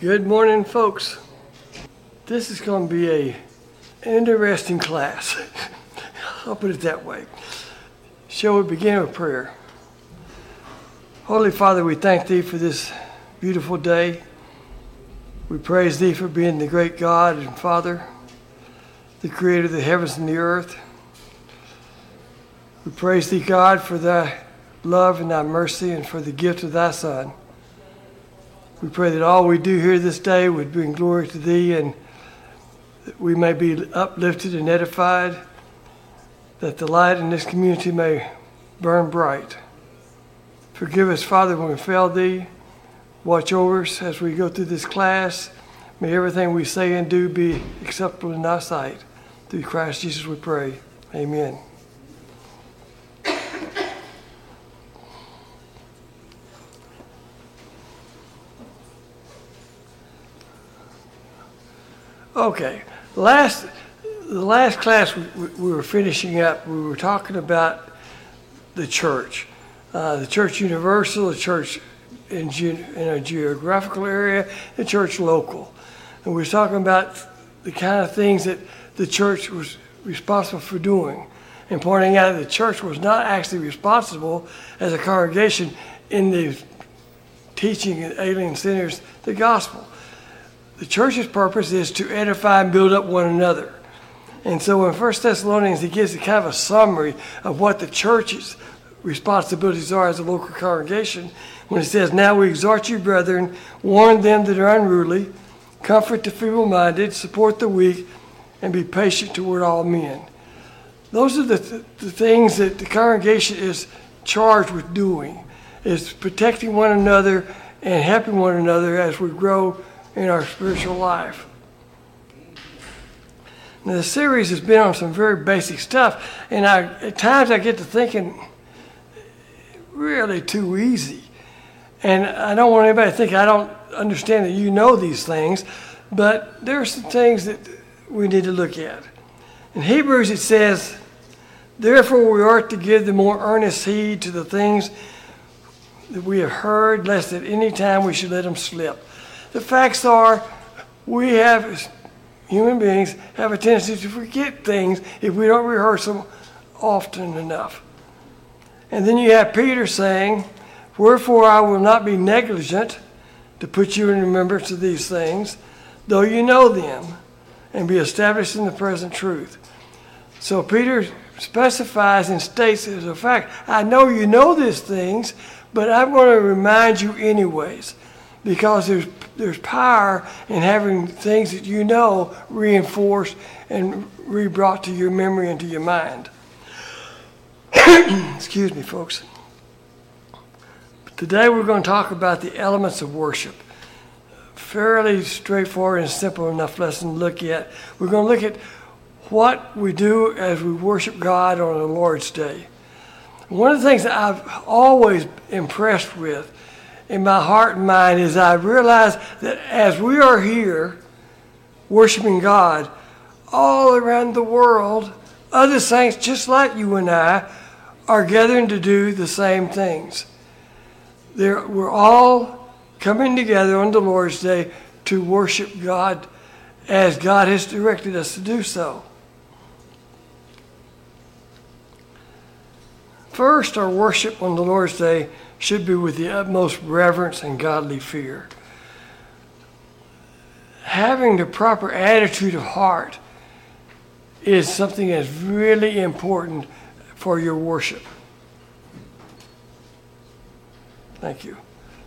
Good morning, folks. This is going to be an interesting class. I'll put it that way. Shall we begin with prayer? Holy Father, we thank Thee for this beautiful day. We praise Thee for being the great God and Father, the creator of the heavens and the earth. We praise Thee, God, for Thy love and Thy mercy and for the gift of Thy Son. We pray that all we do here this day would bring glory to Thee and that we may be uplifted and edified, that the light in this community may burn bright. Forgive us, Father, when we failed Thee. Watch over us as we go through this class. May everything we say and do be acceptable in Thy sight. Through Christ Jesus we pray. Amen. Okay, the last class we were finishing up, we were talking about the church universal, the church in a geographical area, the church local. And we were talking about the kind of things that the church was responsible for doing and pointing out that the church was not actually responsible as a congregation in the teaching alien sinners the gospel. The church's purpose is to edify and build up one another. And so in 1 Thessalonians, he gives a kind of a summary of what the church's responsibilities are as a local congregation when it says, "Now we exhort you, brethren, warn them that are unruly, comfort the feeble-minded, support the weak, and be patient toward all men." Those are the things that the congregation is charged with doing, is protecting one another and helping one another as we grow in our spiritual life. Now, the series has been on some very basic stuff, and at times I get to thinking, really too easy. And I don't want anybody to think I don't understand that you know these things, but there are some things that we need to look at. In Hebrews it says, "Therefore we ought to give the more earnest heed to the things that we have heard, lest at any time we should let them slip." The facts are, we have, as human beings, have a tendency to forget things if we don't rehearse them often enough. And then you have Peter saying, "Wherefore I will not be negligent to put you in remembrance of these things, though you know them, and be established in the present truth." So Peter specifies and states as a fact, I know you know these things, but I'm going to remind you anyways, because there's power in having things that you know reinforced and re-brought to your memory and to your mind. Excuse me, folks. Today we're going to talk about the elements of worship. Fairly straightforward and simple enough lesson to look at. We're going to look at what we do as we worship God on the Lord's Day. One of the things that I've always impressed with in my heart and mind is I realize that as we are here worshiping God, all around the world, other saints just like you and I are gathering to do the same things. We're all coming together on the Lord's Day to worship God as God has directed us to do so. First, our worship on the Lord's Day should be with the utmost reverence and godly fear. Having the proper attitude of heart is something that's really important for your worship. Thank you.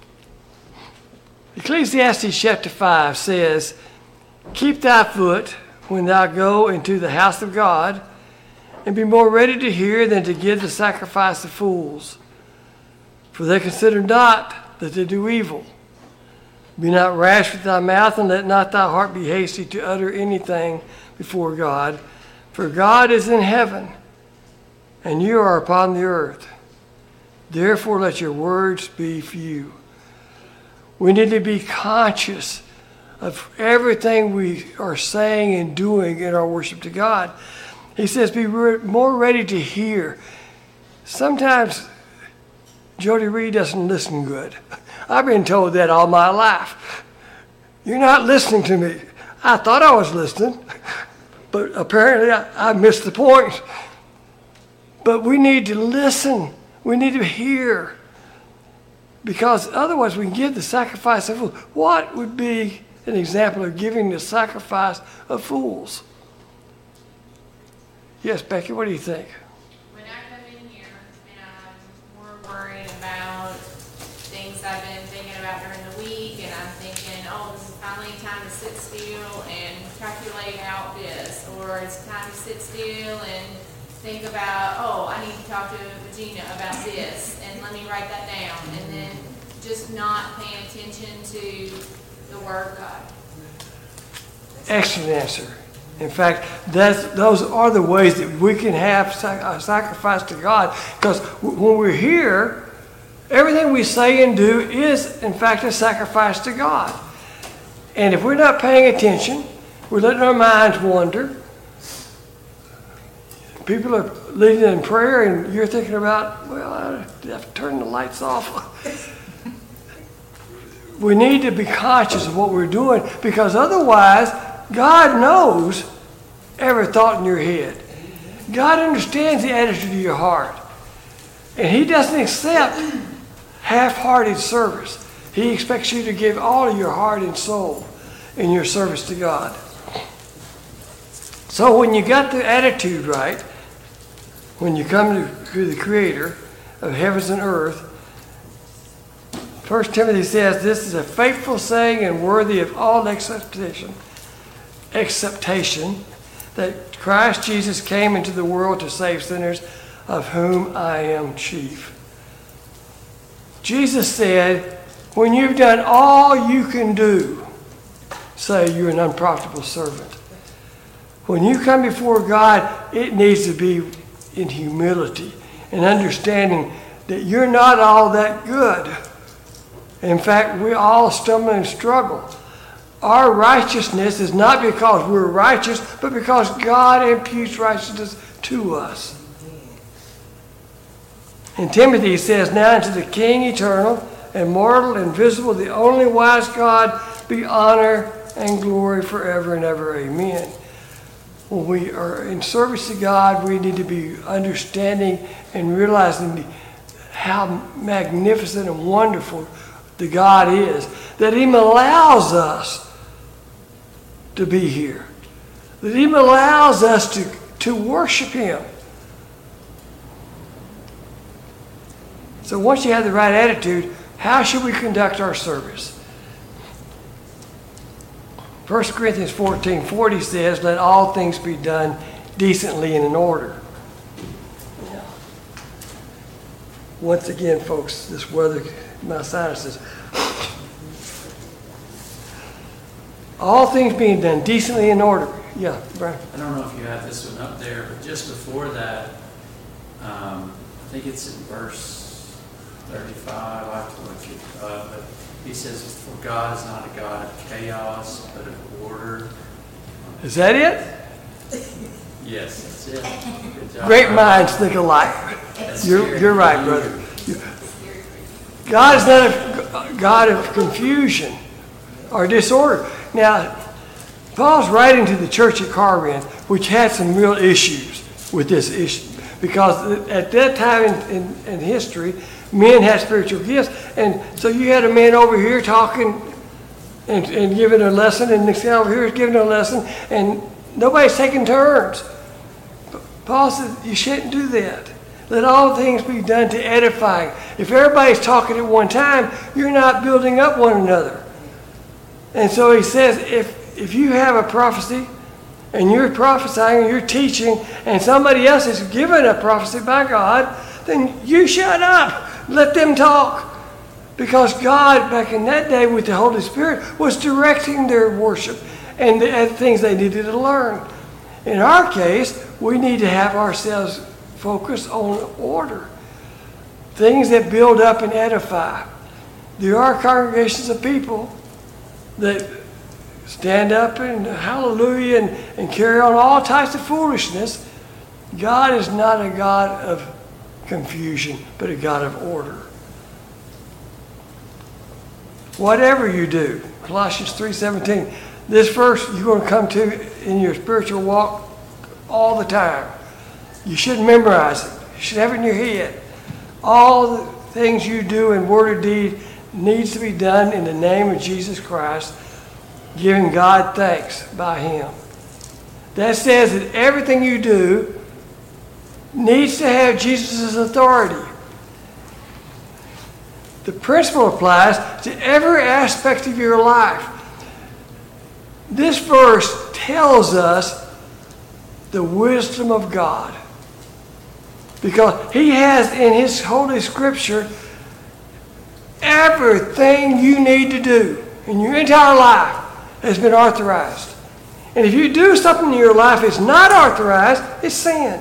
Ecclesiastes chapter 5 says, "Keep thy foot when thou go into the house of God, and be more ready to hear than to give the sacrifice of fools. For they consider not that they do evil. Be not rash with thy mouth, and let not thy heart be hasty to utter anything before God. For God is in heaven, and you are upon the earth. Therefore let your words be few." We need to be conscious of everything we are saying and doing in our worship to God. He says, be more ready to hear. Sometimes Jody Reed doesn't listen good. I've been told that all my life. You're not listening to me. I thought I was listening, but apparently I missed the point. But we need to listen. We need to hear. Because otherwise we can give the sacrifice of fools. What would be an example of giving the sacrifice of fools? Yes, Becky, what do you think? When I come in here and I'm more worried about things I've been thinking about during the week, and I'm thinking, oh, this is finally time to sit still and calculate out this, or it's time to sit still and think about, oh, I need to talk to Regina about this, and let me write that down, and then just not paying attention to the Word of God. Excellent answer. In fact, those are the ways that we can have a sacrifice to God. Because when we're here, everything we say and do is, in fact, a sacrifice to God. And if we're not paying attention, we're letting our minds wander. People are leading in prayer, and you're thinking about, well, I have to turn the lights off. We need to be conscious of what we're doing, because otherwise, God knows every thought in your head. God understands the attitude of your heart. And He doesn't accept half-hearted service. He expects you to give all of your heart and soul in your service to God. So when you got the attitude right, when you come to the Creator of heavens and earth, 1 Timothy says, this is a faithful saying and worthy of all acceptation, that Christ Jesus came into the world to save sinners, of whom I am chief. Jesus said, when you've done all you can do, say you're an unprofitable servant. When you come before God, it needs to be in humility and understanding that you're not all that good. In fact, we all stumble and struggle. Our righteousness is not because we're righteous, but because God imputes righteousness to us. In Timothy, he says, now unto the King eternal, immortal, invisible, the only wise God, be honor and glory forever and ever. Amen. When we are in service to God, we need to be understanding and realizing how magnificent and wonderful the God is, that He allows us to be here, that He allows us to worship Him. So once you have the right attitude, how should we conduct our service? 1 Corinthians 14:40 says, let all things be done decently and in order. Yeah. Once again, folks, this weather, my sinuses. All things being done decently in order. Yeah, Brian. I don't know if you have this one up there, but just before that, I think it's in verse 35. I have to look it up, but he says, for God is not a God of chaos, but of order. Is that it? Yes, that's it. Good job. Great minds think alike. You're right, brother. God is not a God of confusion or disorder. Now, Paul's writing to the church at Corinth, which had some real issues with this issue. Because at that time in history, men had spiritual gifts. And so you had a man over here talking and giving a lesson, and the next guy over here is giving a lesson, and nobody's taking turns. Paul said, you shouldn't do that. Let all things be done to edifying. If everybody's talking at one time, you're not building up one another. And so he says, if you have a prophecy and you're prophesying and you're teaching and somebody else is given a prophecy by God, then you shut up. Let them talk. Because God, back in that day with the Holy Spirit, was directing their worship and the things they needed to learn. In our case, we need to have ourselves focus on order. Things that build up and edify. There are congregations of people that stand up and hallelujah and carry on all types of foolishness. God is not a God of confusion, but a God of order. whatever you do. Colossians 3:17. This verse you're going to come to in your spiritual walk all the time. You should memorize it. You should have it in your head. All the things you do in word or deed needs to be done in the name of Jesus Christ, giving God thanks by Him. That says that everything you do needs to have Jesus' authority. The principle applies to every aspect of your life. This verse tells us the wisdom of God, because He has in His Holy Scripture everything you need to do in your entire life has been authorized. And if you do something in your life that's not authorized, it's sin.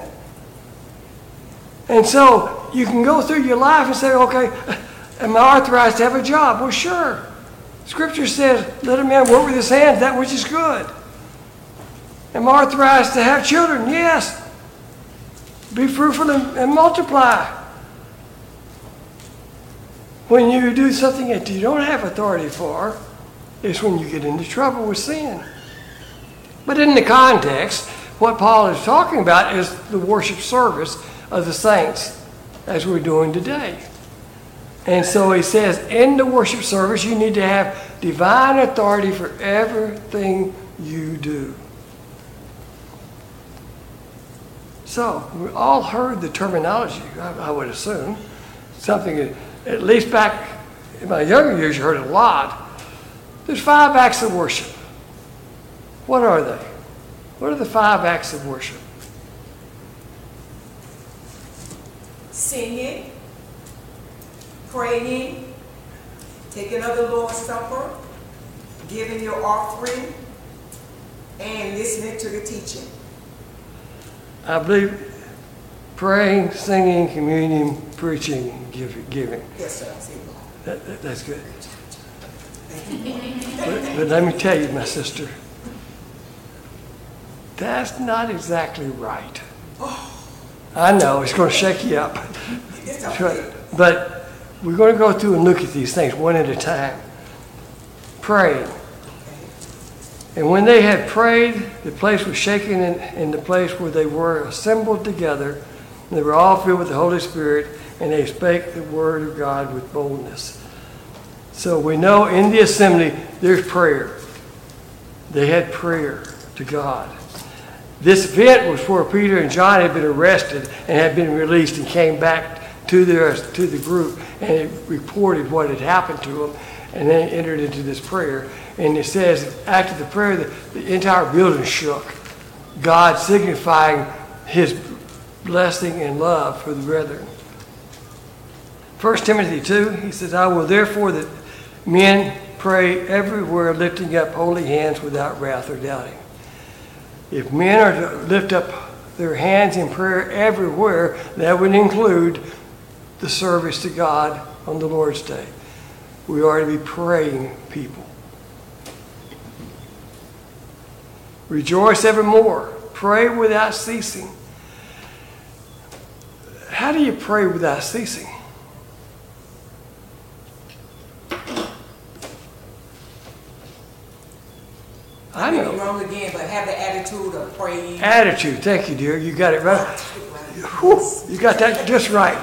And so you can go through your life and say, okay, am I authorized to have a job? Well, sure. Scripture says, let a man work with his hands that which is good. Am I authorized to have children? Yes. Be fruitful and multiply. When you do something that you don't have authority for, it's when you get into trouble with sin. But in the context, what Paul is talking about is the worship service of the saints, as we're doing today. And so he says, in the worship service, you need to have divine authority for everything you do. So, we all heard the terminology, I would assume. Something that, at least back in my younger years, you heard a lot. There's 5 acts of worship. What are they? What are the 5 acts of worship? Singing, praying, taking of the Lord's Supper, giving your offering, and listening to the teaching. I believe praying, singing, communion, preaching, and giving. Yes, sir. That's good. But let me tell you, my sister, that's not exactly right. I know, it's going to shake you up. It's okay. But we're going to go through and look at these things one at a time. Praying. And when they had prayed, the place was shaken in the place where they were assembled together. And they were all filled with the Holy Spirit, and they spake the word of God with boldness. So we know in the assembly, there's prayer. They had prayer to God. This event was where Peter and John had been arrested and had been released and came back to the group and reported what had happened to them, and then entered into this prayer. And it says, after the prayer, the entire building shook, God signifying His blessing and love for the brethren. 1 Timothy 2, he says, I will therefore that men pray everywhere, lifting up holy hands without wrath or doubting. If men are to lift up their hands in prayer everywhere, that would include the service to God on the Lord's Day. We are to be praying people. Rejoice evermore. Pray without ceasing. How do you pray without ceasing? I know. You're wrong again, but have the attitude of praying. Attitude. Thank you, dear. You got it right. Whew, you got that just right.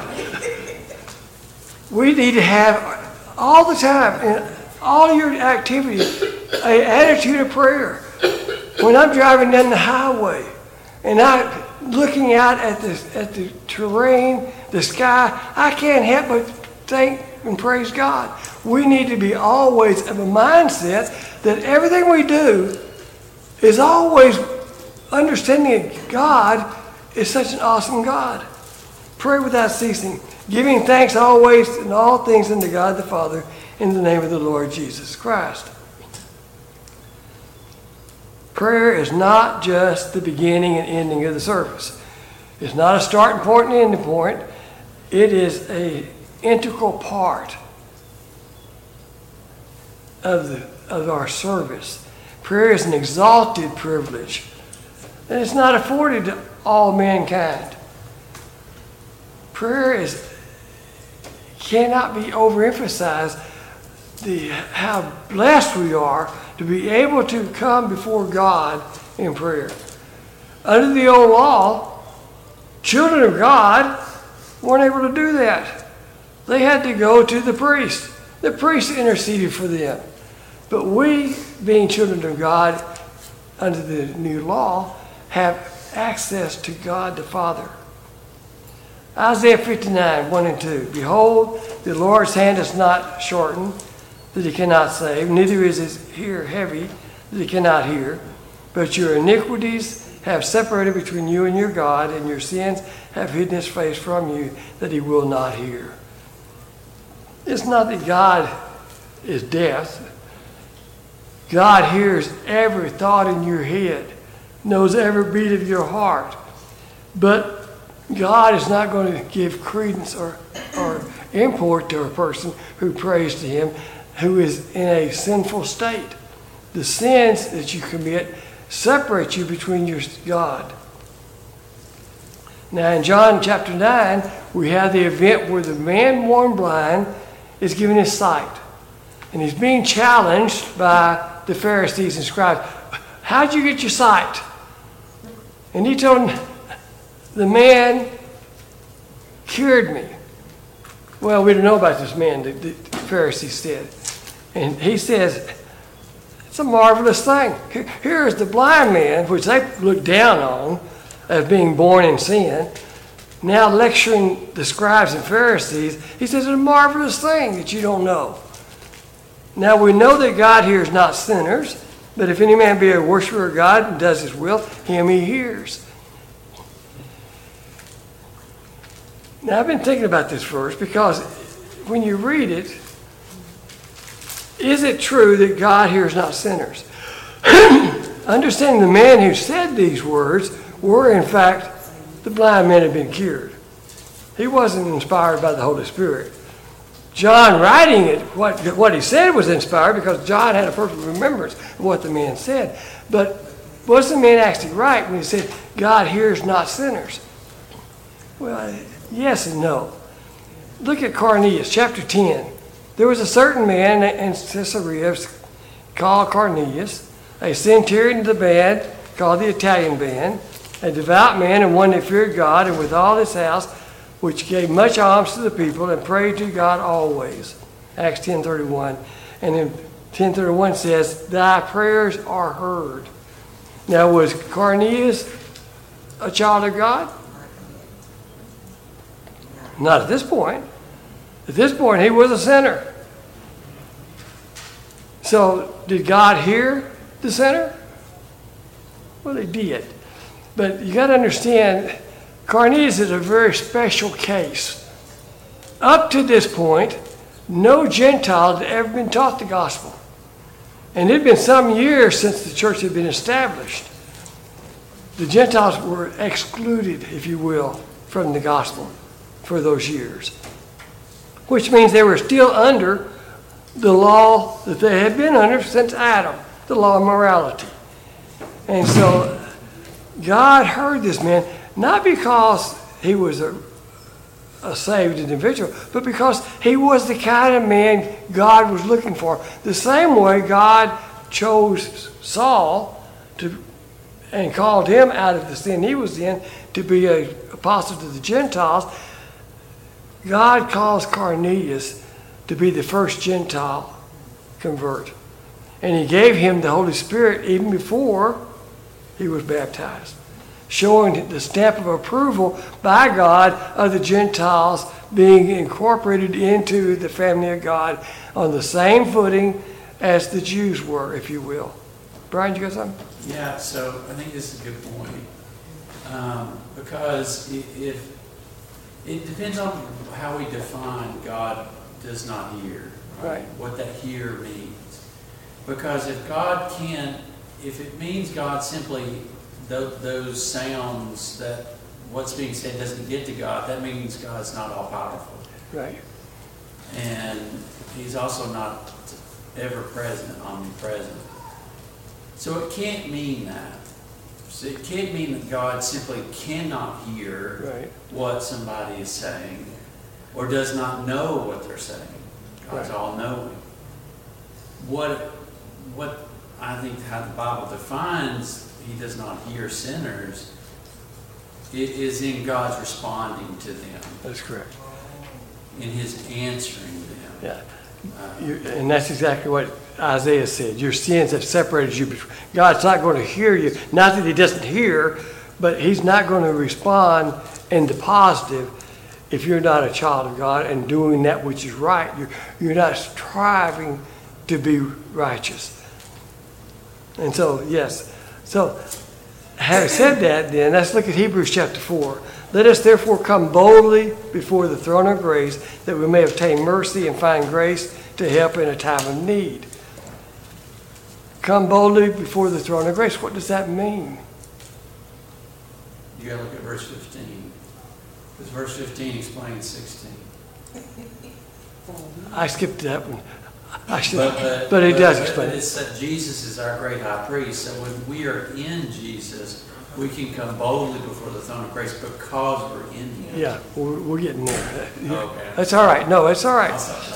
We need to have all the time in all your activities an attitude of prayer. When I'm driving down the highway and I'm looking out at the terrain, the sky, I can't help but thank and praise God. We need to be always of a mindset that everything we do is always understanding that God is such an awesome God. Pray without ceasing, giving thanks always in all things unto God the Father in the name of the Lord Jesus Christ. Prayer is not just the beginning and ending of the service. It's not a starting point and ending point. It is an integral part of our service. Prayer is an exalted privilege, and it's not afforded to all mankind. Prayer cannot be overemphasized. how blessed we are to be able to come before God in prayer. Under the old law, children of God weren't able to do that. They had to go to the priest. The priest interceded for them. But we, being children of God under the new law, have access to God the Father. Isaiah 59, 1 and 2. Behold, the Lord's hand is not shortened, that he cannot save, neither is his ear heavy, that he cannot hear. But your iniquities have separated between you and your God, and your sins have hidden his face from you, that he will not hear. It's not that God is deaf. God hears every thought in your head, knows every beat of your heart. But God is not going to give credence or import to a person who prays to him who is in a sinful state. The sins that you commit separate you between your God. Now in John chapter 9, we have the event where the man born blind is given his sight. And he's being challenged by the Pharisees and scribes. How'd you get your sight? And he told him, the man cured me. Well, we don't know about this man, the Pharisees said. And he says, it's a marvelous thing. Here is the blind man, which they looked down on as being born in sin, now lecturing the scribes and Pharisees. He says, it's a marvelous thing that you don't know. Now we know that God hears not sinners, but if any man be a worshiper of God and does his will, him he hears. Now I've been thinking about this verse because when you read it, is it true that God hears not sinners? Understanding the man who said these words were in fact the blind man had been cured. He wasn't inspired by the Holy Spirit. John writing it, what he said was inspired because John had a perfect remembrance of what the man said. But was the man actually right when he said, God hears not sinners? Well, yes and no. Look at Cornelius, chapter 10. There was a certain man in Caesarea called Cornelius, a centurion of the band called the Italian band, a devout man and one that feared God, and with all his house, which gave much alms to the people and prayed to God always. Acts 10:31. And then 10:31 says, thy prayers are heard. Now, was Cornelius a child of God? Not at this point. At this point, he was a sinner. So, did God hear the sinner? Well, he did. But you got to understand, Cornelius is a very special case. Up to this point, no Gentile had ever been taught the gospel. And it had been some years since the church had been established. The Gentiles were excluded, if you will, from the gospel for those years. Which means they were still under the law that they had been under since Adam, the law of morality. And so God heard this man, not because he was a saved individual, but because he was the kind of man God was looking for. The same way God chose Saul and called him out of the sin he was in to be an apostle to the Gentiles, God calls Cornelius to be the first Gentile convert. And he gave him the Holy Spirit even before he was baptized, showing the stamp of approval by God of the Gentiles being incorporated into the family of God on the same footing as the Jews were, if you will. Brian, you got something? Yeah, so I think this is a good point. Because if it depends on how we define God does not hear, right? What that hear means. Because if it means God simply those sounds that what's being said doesn't get to God, that means God's not all powerful. Right. And he's also not ever present, omnipresent. So it can't mean that. So it can't mean that God simply cannot hear what somebody is saying or does not know what they're saying. God's all-knowing. what I think how the Bible defines he does not hear sinners, it is in God's responding to them, That's correct. in his answering them. Yeah. And that's exactly what Isaiah said. Your sins have separated you. God's not going to hear you. Not that he doesn't hear, but he's not going to respond in the positive if you're not a child of God and doing that which is right. You're not striving to be righteous. And so, yes. So, having said that, then, let's look at Hebrews chapter 4. Let us therefore come boldly before the throne of grace, that we may obtain mercy and find grace to help in a time of need. Come boldly before the throne of grace. What does that mean? You got to look at verse 15. Because verse 15 explains 16. I skipped that one. I should, but it does explain it. It's that Jesus is our great high priest. So when we are in Jesus, we can come boldly before the throne of grace because we're in him. Yeah, we're getting there. Okay. That's all right. No, it's all right.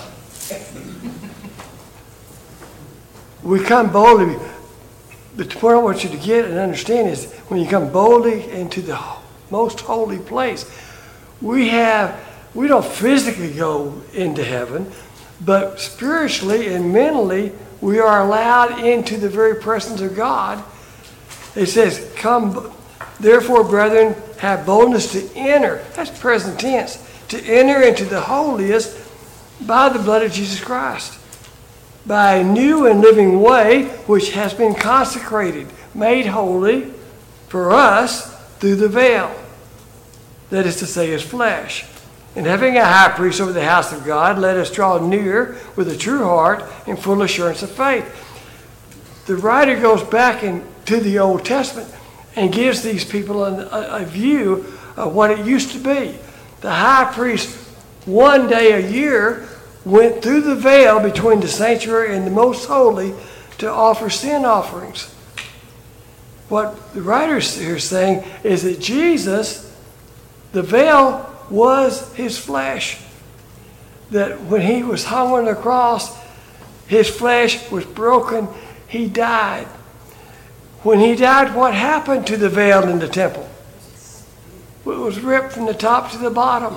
We come boldly. But the point I want you to get and understand is when you come boldly into the most holy place, we don't physically go into heaven, but spiritually and mentally, we are allowed into the very presence of God. It says, come, therefore, brethren, have boldness to enter. That's present tense. To enter into the holiest by the blood of Jesus Christ. By a new and living way, which has been consecrated, made holy for us through the veil. That is to say, his flesh. And having a high priest over the house of God, let us draw near with a true heart and full assurance of faith. The writer goes back into the Old Testament and gives these people a view of what it used to be. The high priest, one day a year, went through the veil between the sanctuary and the most holy to offer sin offerings. What the writer here is saying is that Jesus, the veil was his flesh. That when he was hung on the cross, his flesh was broken. He died. When he died, what happened to the veil in the temple? It was ripped from the top to the bottom.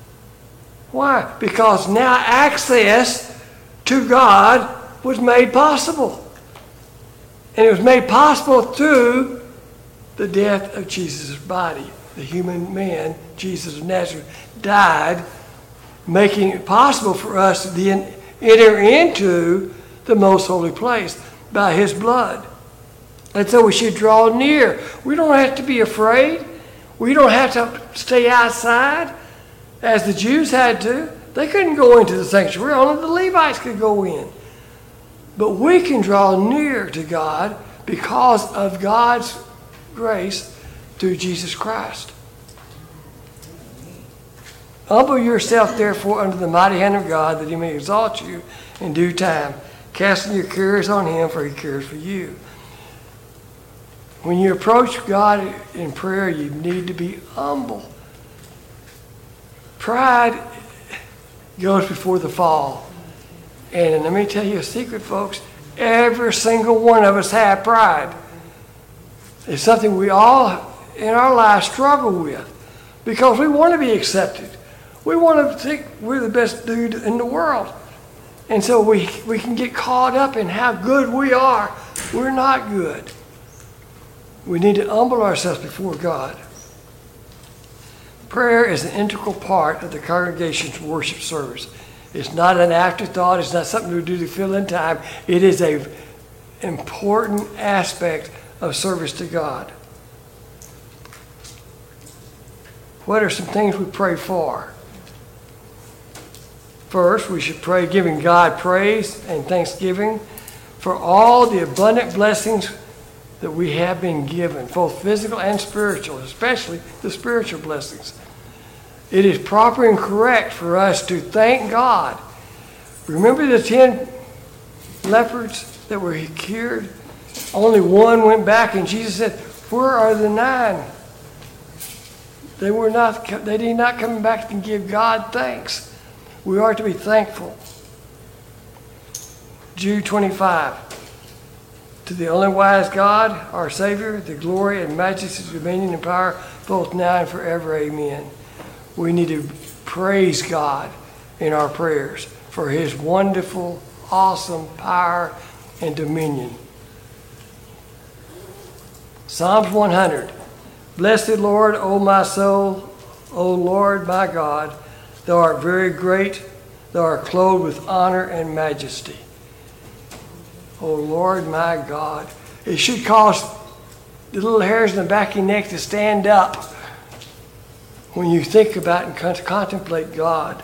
Why? Because now access to God was made possible. And it was made possible through the death of Jesus' body. The human man, Jesus of Nazareth, died, making it possible for us to then enter into the most holy place by his blood. And so we should draw near. We don't have to be afraid. We don't have to stay outside as the Jews had to. They couldn't go into the sanctuary. Only the Levites could go in. But we can draw near to God because of God's grace through Jesus Christ. Humble yourself, therefore, under the mighty hand of God, that he may exalt you in due time, casting your cares on him, for he cares for you. When you approach God in prayer, you need to be humble. Pride goes before the fall. And let me tell you a secret, folks. Every single one of us have pride. It's something we all in our lives struggle with because we want to be accepted. We want to think we're the best dude in the world. And so we can get caught up in how good we are. We're not good. We need to humble ourselves before God. Prayer is an integral part of the congregation's worship service. It's not an afterthought. It's not something we do to fill in time. It is an important aspect of service to God. What are some things we pray for? First, we should pray giving God praise and thanksgiving for all the abundant blessings that we have been given, both physical and spiritual, especially the spiritual blessings. It is proper and correct for us to thank God. Remember the 10 lepers that were cured? Only one went back, and Jesus said, "Where are the 9?" They did not come back and give God thanks. We are to be thankful. Jude 25. To the only wise God, our Savior, the glory and majesty, dominion and power, both now and forever. Amen. We need to praise God in our prayers for his wonderful, awesome power and dominion. Psalms 100. Bless the Lord, O my soul, O Lord my God. Thou art very great. Thou art clothed with honor and majesty. O Lord my God. It should cause the little hairs in the back of your neck to stand up when you think about and contemplate God.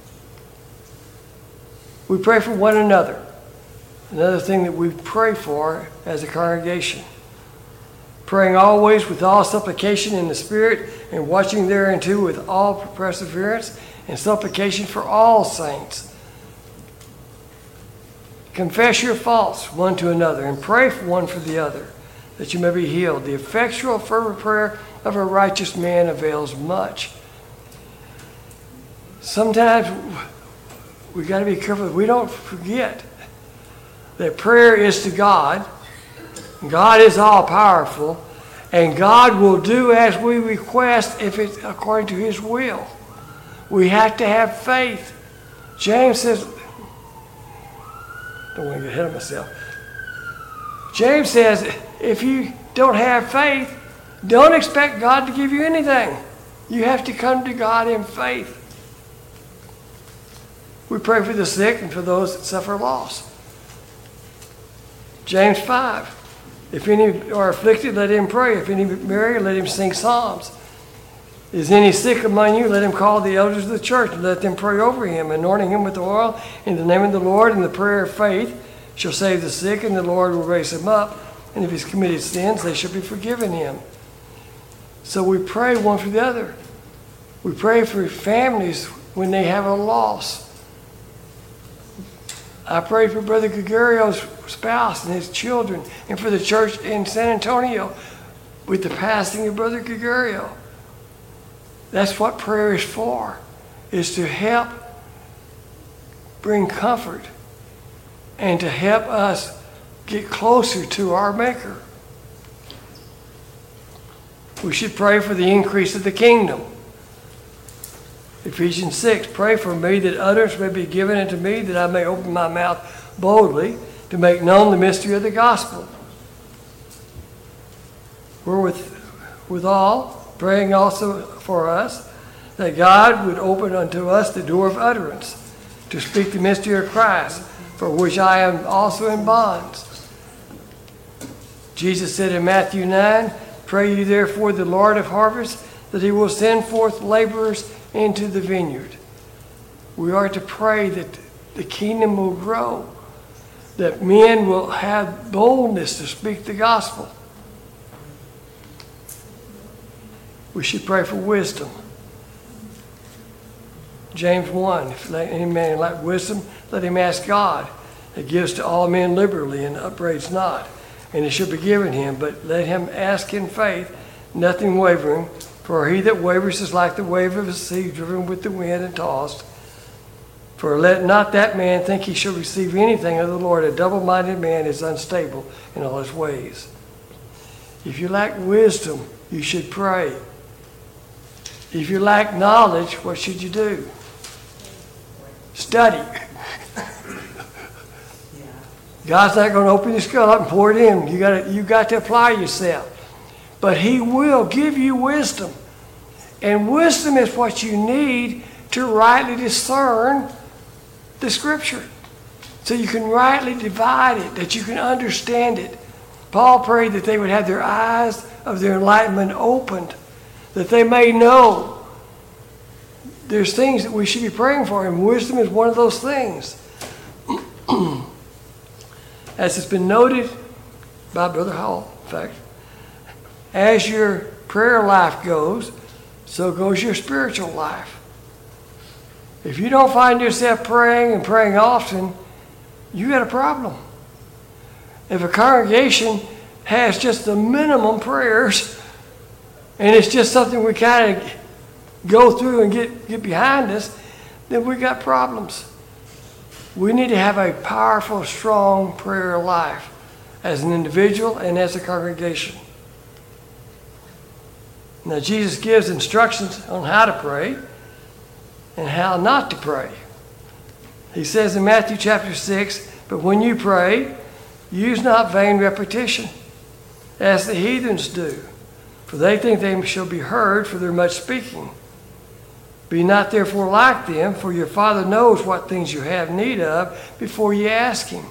We pray for one another. Another thing that we pray for as a congregation. Praying always with all supplication in the Spirit, and watching thereunto with all perseverance and supplication for all saints. Confess your faults one to another, and pray for one for the other, that you may be healed. The effectual, fervent prayer of a righteous man avails much. Sometimes we got to be careful that we don't forget that prayer is to God. God is all powerful, and God will do as we request if it's according to his will. We have to have faith. James says, don't want to get ahead of myself. James says, if you don't have faith, don't expect God to give you anything. You have to come to God in faith. We pray for the sick and for those that suffer loss. James 5. If any are afflicted, let him pray. If any merry, let him sing psalms. Is any sick among you? Let him call the elders of the church, and let them pray over him, anointing him with oil in the name of the Lord. And the prayer of faith shall save the sick, and the Lord will raise him up. And if he's committed sins, they shall be forgiven him. So we pray one for the other. We pray for families when they have a loss. I pray for Brother Gregorio's spouse and his children, and for the church in San Antonio with the passing of Brother Gregorio. That's what prayer is for, is to help bring comfort and to help us get closer to our Maker. We should pray for the increase of the kingdom. Ephesians 6, pray for me that utterance may be given unto me, that I may open my mouth boldly to make known the mystery of the gospel. Withal, praying also for us, that God would open unto us the door of utterance, to speak the mystery of Christ, for which I am also in bonds. Jesus said in Matthew 9, pray ye therefore the Lord of harvest, that he will send forth laborers into the vineyard. We are to pray that the kingdom will grow, that men will have boldness to speak the gospel. We should pray for wisdom. James 1, if any man lack wisdom, let him ask God, that gives to all men liberally and upbraids not, and it shall be given him. But let him ask in faith, nothing wavering, for he that wavers is like the wave of a sea driven with the wind and tossed. For let not that man think he shall receive anything of the Lord. A double-minded man is unstable in all his ways. If you lack wisdom, you should pray. If you lack knowledge, what should you do? Study. God's not going to open your skull up and pour it in. You got to apply yourself. But he will give you wisdom. And wisdom is what you need to rightly discern the Scripture. So you can rightly divide it, that you can understand it. Paul prayed that they would have their eyes of their enlightenment opened, that they may know. There's things that we should be praying for, and wisdom is one of those things. As it's been noted by Brother Hall, in fact, as your prayer life goes, so goes your spiritual life. If you don't find yourself praying and praying often, you got a problem. If a congregation has just the minimum prayers, and it's just something we kind of go through and get behind us, then we got problems. We need to have a powerful, strong prayer life as an individual and as a congregation. Now, Jesus gives instructions on how to pray and how not to pray. He says in Matthew chapter 6, "But when you pray, use not vain repetition, as the heathens do, for they think they shall be heard for their much speaking. Be not therefore like them, for your Father knows what things you have need of before you ask Him."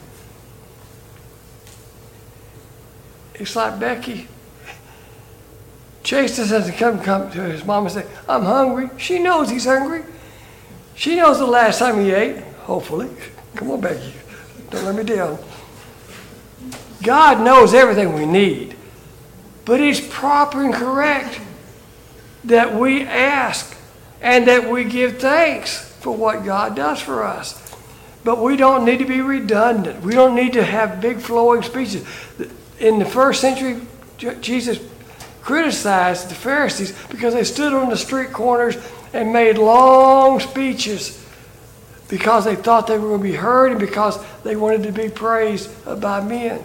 It's like Becky. Chase doesn't come to his mom and say, "I'm hungry." She knows he's hungry. She knows the last time he ate, hopefully. Come on, Becky. Don't let me down. God knows everything we need. But it's proper and correct that we ask and that we give thanks for what God does for us. But we don't need to be redundant. We don't need to have big flowing speeches. In the first century, Jesus criticized the Pharisees because they stood on the street corners and made long speeches because they thought they were going to be heard and because they wanted to be praised by men.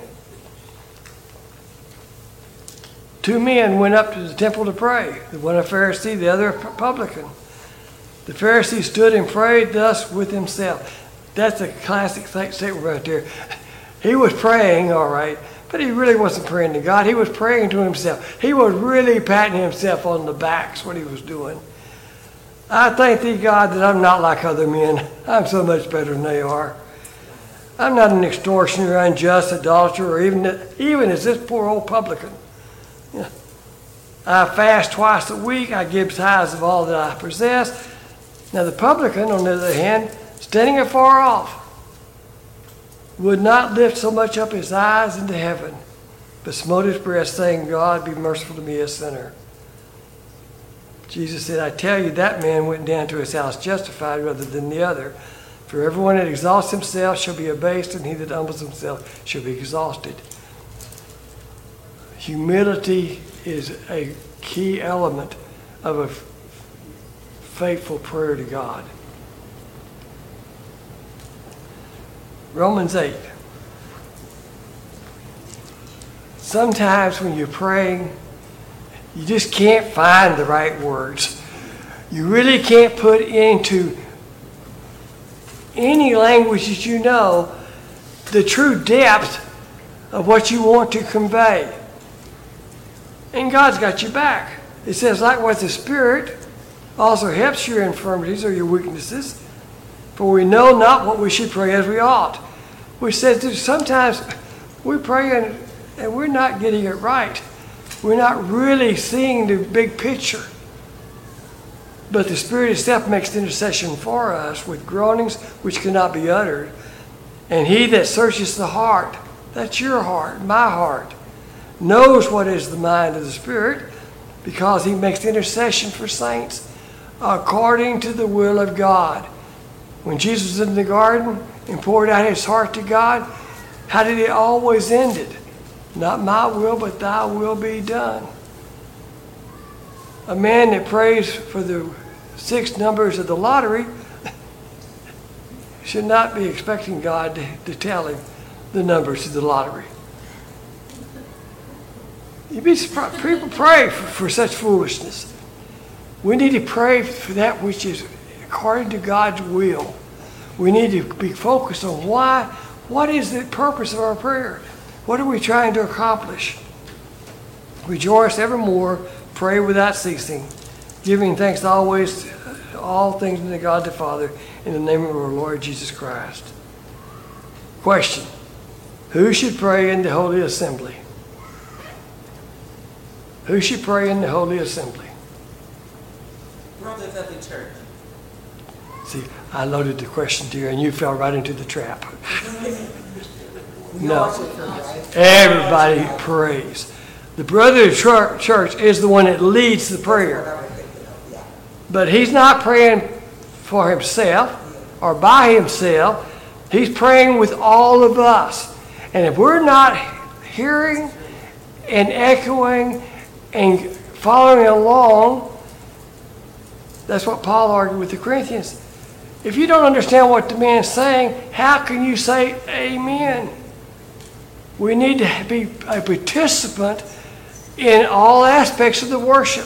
Two men went up to the temple to pray. One a Pharisee, the other a publican. The Pharisee stood and prayed thus with himself. That's a classic statement right there. He was praying, all right, but he really wasn't praying to God. He was praying to himself. He was really patting himself on the back. That's what he was doing. I thank thee, God, that I'm not like other men. I'm so much better than they are. I'm not an extortioner, unjust, idolater, or even as this poor old publican. I fast twice a week. I give tithes of all that I possess. Now the publican, on the other hand, standing afar off, would not lift so much up his eyes into heaven, but smote his breast, saying, "God, be merciful to me, a sinner." Jesus said, "I tell you, that man went down to his house justified rather than the other. For everyone that exalts himself shall be abased, and he that humbles himself shall be exalted." Humility is a key element of a faithful prayer to God. Romans 8. Sometimes when you're praying, you just can't find the right words. You really can't put into any language that you know the true depth of what you want to convey. And God's got you back. It says, likewise, the Spirit also helps your infirmities or your weaknesses, for we know not what we should pray as we ought. Which says that sometimes we pray and we're not getting it right. We're not really seeing the big picture. But the Spirit itself makes intercession for us with groanings which cannot be uttered. And He that searches the heart, that's your heart, my heart, knows what is the mind of the Spirit, because He makes intercession for saints according to the will of God. When Jesus was in the garden and poured out His heart to God, how did it always end it? Not my will, but thy will be done. A man that prays for the 6 numbers of the lottery should not be expecting God to tell him the numbers of the lottery. You'd be surprised. People pray for such foolishness. We need to pray for that which is according to God's will. We need to be focused on what is the purpose of our prayer? What are we trying to accomplish? Rejoice evermore, pray without ceasing, giving thanks always, all things unto God the Father, in the name of our Lord Jesus Christ. Question: who should pray in the Holy Assembly? Who should pray in the Holy Assembly? Brothers of the church. See, I loaded the question to you and you fell right into the trap. No. Everybody prays. The brother of the church is the one that leads the prayer. But he's not praying for himself or by himself. He's praying with all of us. And if we're not hearing and echoing and following along, that's what Paul argued with the Corinthians. If you don't understand what the man's saying, how can you say amen? We need to be a participant in all aspects of the worship.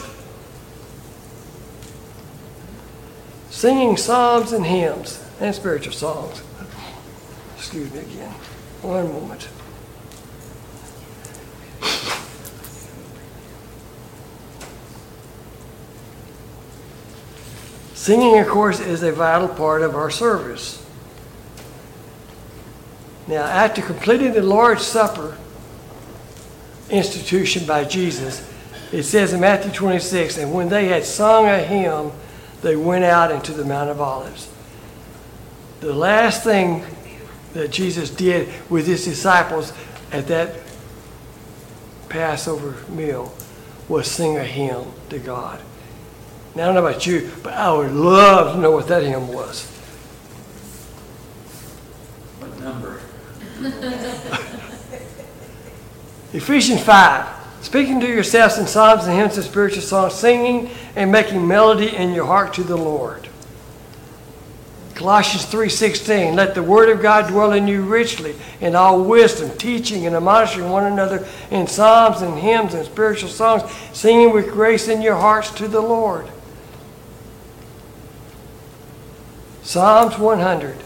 Singing psalms and hymns and spiritual songs. Excuse me again. One moment. Singing, of course, is a vital part of our service. Now, after completing the Lord's Supper institution by Jesus, it says in Matthew 26, and when they had sung a hymn, they went out into the Mount of Olives. The last thing that Jesus did with his disciples at that Passover meal was sing a hymn to God. Now, I don't know about you, but I would love to know what that hymn was. What number? Ephesians 5. Speaking to yourselves in psalms and hymns and spiritual songs, singing and making melody in your heart to the Lord. Colossians 3:16. Let the word of God dwell in you richly in all wisdom, teaching and admonishing one another in psalms and hymns and spiritual songs, singing with grace in your hearts to the Lord. Psalms 100.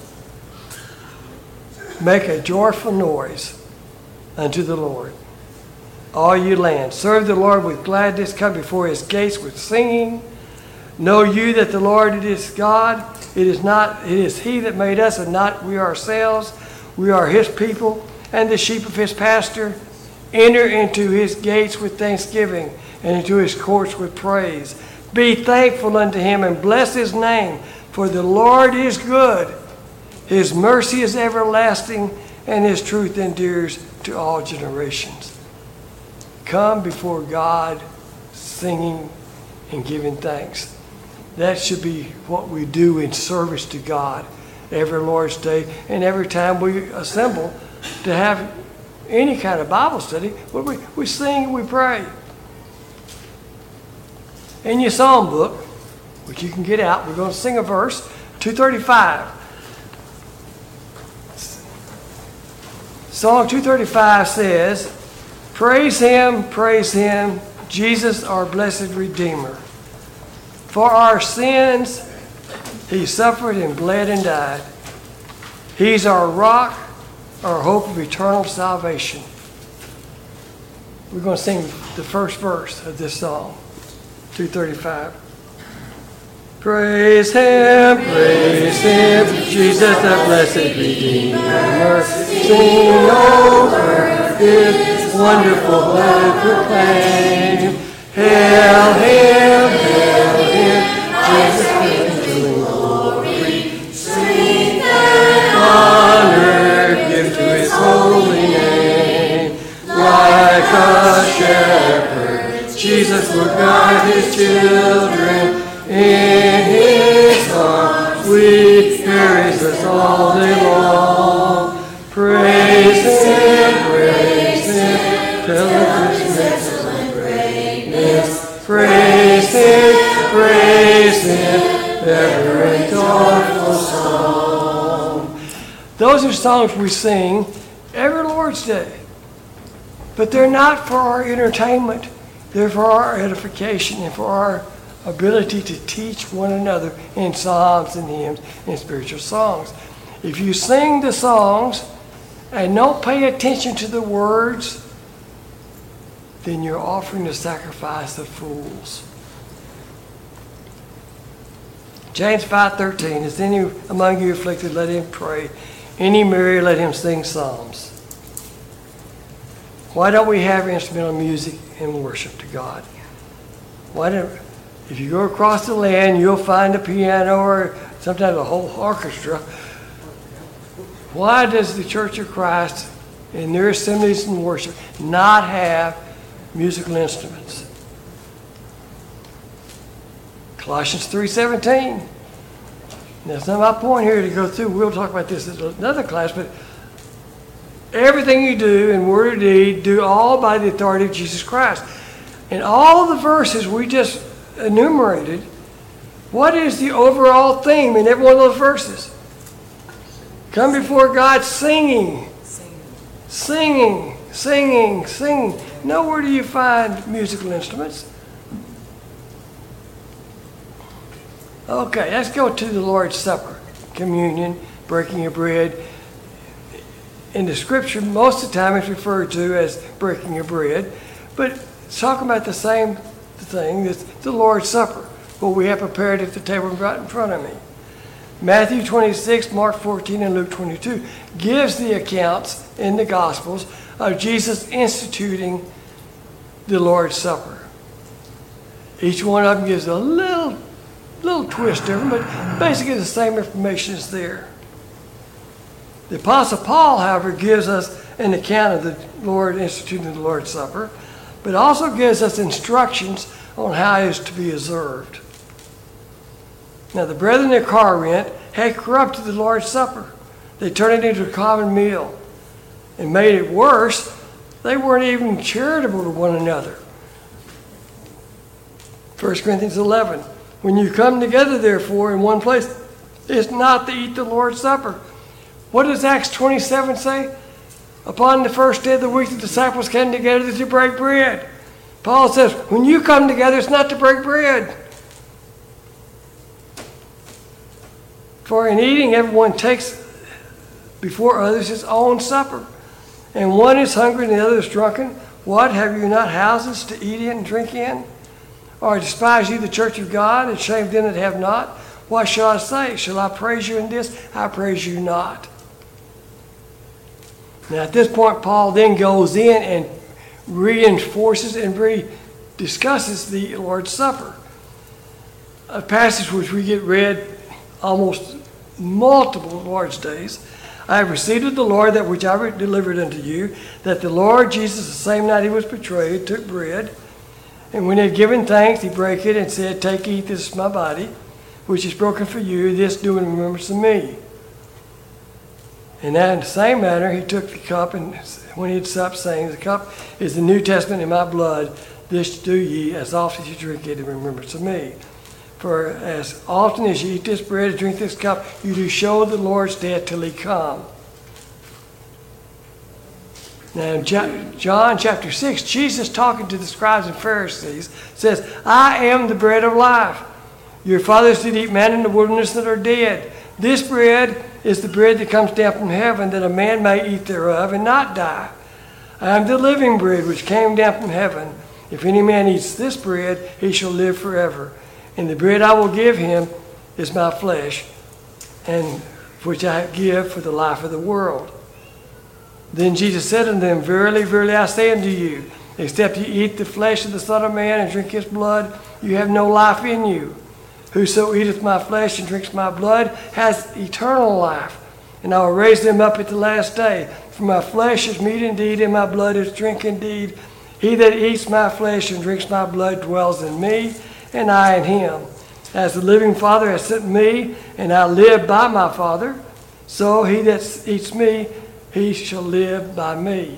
Make a joyful noise unto the Lord, all you lands. Serve the Lord with gladness. Come before his gates with singing. Know you that the Lord is God. It is he that made us and not we ourselves. We are his people and the sheep of his pasture. Enter into his gates with thanksgiving and into his courts with praise. Be thankful unto him and bless his name, for the Lord is good. His mercy is everlasting, and his truth endures to all generations. Come before God singing and giving thanks. That should be what we do in service to God every Lord's Day and every time we assemble to have any kind of Bible study. We sing and we pray. In your psalm book, which you can get out, we're going to sing a verse, 235. Psalm 235 says, praise him, Jesus our blessed Redeemer. For our sins, he suffered and bled and died. He's our rock, our hope of eternal salvation. We're going to sing the first verse of this song, 235. Praise him, Jesus the blessed Redeemer. Sing over his wonderful blood proclaim. Hail him, Jesus to glory. Sing and honor, give to his holy name. Like a shepherd, Jesus will guide his children. In his arms we carries us all day long. Praise him, tell of his excellent greatness. Praise him, ever in joyful song. Those are songs we sing every Lord's Day. But they're not for our entertainment. They're for our edification and for our ability to teach one another in psalms and hymns and spiritual songs. If you sing the songs and don't pay attention to the words, then you're offering the sacrifice of fools. James 5:13, is any among you afflicted, let him pray. Any merry, let him sing psalms. Why don't we have instrumental music and worship to God? If you go across the land, you'll find a piano or sometimes a whole orchestra. Why does the Church of Christ in their assemblies and worship not have musical instruments? Colossians 3:17. Now, it's not my point here to go through. We'll talk about this in another class, but everything you do in word or deed, do all by the authority of Jesus Christ. And all the verses we just enumerated What is the overall theme in every one of those verses? Come before God singing, singing, singing, singing. Nowhere do you find musical instruments. Okay, let's go to the Lord's Supper, communion, breaking of bread. In the scripture, most of the time it's referred to as breaking of bread, but it's talking about the same thing, it's the Lord's Supper, what we have prepared at the table right in front of me. Matthew 26, Mark 14, and Luke 22 gives the accounts in the Gospels of Jesus instituting the Lord's Supper. Each one of them gives a little twist different, but basically the same information is there. The Apostle Paul, however, gives us an account of the Lord instituting the Lord's Supper, but also gives us instructions on how it is to be observed. Now, the brethren at Corinth had corrupted the Lord's Supper. They turned it into a common meal and made it worse. They weren't even charitable to one another. 1 Corinthians 11. When you come together, therefore, in one place, it's not to eat the Lord's Supper. What does Acts 27 say? Upon the first day of the week, the disciples came together to break bread. Paul says, when you come together, it's not to break bread. For in eating, everyone takes before others his own supper. And one is hungry and the other is drunken. What, have you not houses to eat in and drink in? Or despise you the church of God, and shame them that have not? What shall I say? Shall I praise you in this? I praise you not. Now at this point, Paul then goes in and reinforces and discusses the Lord's Supper. A passage which we get read almost multiple Lord's days. I have received of the Lord that which I delivered unto you, that the Lord Jesus, the same night he was betrayed, took bread, and when he had given thanks, he brake it and said, take, eat, this is my body, which is broken for you, this do in remembrance of me. And that in the same manner he took the cup, and when he had supped, saying, the cup is the New Testament in my blood, this do ye as often as you drink it in remembrance of me. For as often as you eat this bread and drink this cup, you do show the Lord's death till he come. Now in John chapter 6, Jesus talking to the scribes and Pharisees says, I am the bread of life. Your fathers did eat manna in the wilderness that are dead. This bread is the bread that comes down from heaven, that a man may eat thereof and not die. I am the living bread which came down from heaven. If any man eats this bread, he shall live forever. And the bread I will give him is my flesh, and which I give for the life of the world. Then Jesus said unto them, verily, verily, I say unto you, except you eat the flesh of the Son of Man and drink his blood, you have no life in you. Whoso eateth my flesh and drinks my blood has eternal life, and I will raise them up at the last day. For my flesh is meat indeed, and my blood is drink indeed. He that eats my flesh and drinks my blood dwells in me, and I in him. As the living Father has sent me, and I live by my Father, so he that eats me, he shall live by me.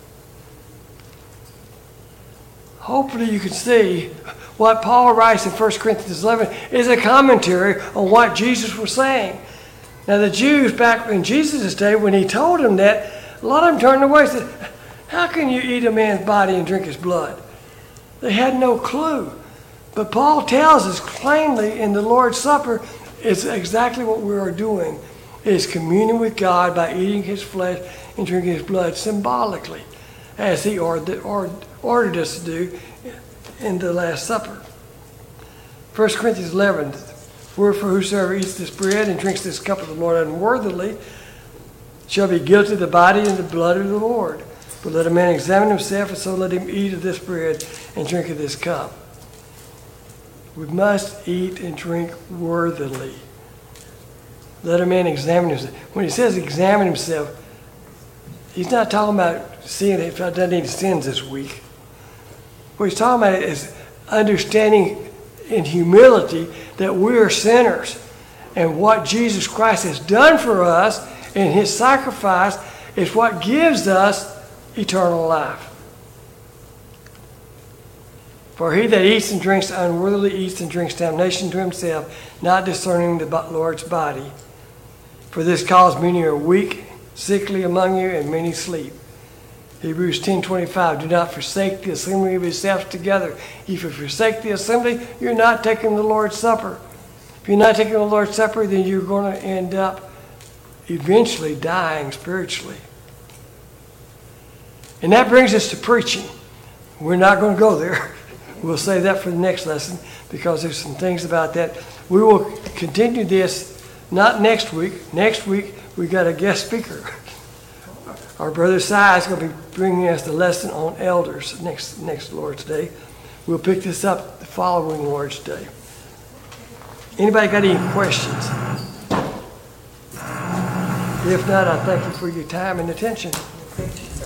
Hopefully you can see what Paul writes in 1 Corinthians 11 is a commentary on what Jesus was saying. Now the Jews back in Jesus' day, when he told them that, a lot of them turned away and said, how can you eat a man's body and drink his blood? They had no clue. But Paul tells us plainly in the Lord's Supper, it's exactly what we are doing. It is communing with God by eating his flesh and drinking his blood symbolically, as he ordered us to do in the Last Supper. 1 Corinthians 11, wherefore whosoever eats this bread and drinks this cup of the Lord unworthily shall be guilty of the body and the blood of the Lord. But let a man examine himself, and so let him eat of this bread and drink of this cup. We must eat and drink worthily. Let a man examine himself. When he says examine himself, he's not talking about seeing if I've done any sins this week. What he's talking about is understanding in humility that we're sinners. And what Jesus Christ has done for us in his sacrifice is what gives us eternal life. For he that eats and drinks unworthily eats and drinks damnation to himself, not discerning the Lord's body. For this cause many are weak, sickly among you, and many sleep. Hebrews 10:25, do not forsake the assembly of yourselves together. If you forsake the assembly, you're not taking the Lord's Supper. If you're not taking the Lord's Supper, then you're going to end up eventually dying spiritually. And that brings us to preaching. We're not going to go there. We'll save that for the next lesson because there's some things about that. We will continue this not next week. Next week, we got a guest speaker. Our brother Si is going to be bringing us the lesson on elders next Lord's Day. We'll pick this up the following Lord's Day. Anybody got any questions? If not, I thank you for your time and attention.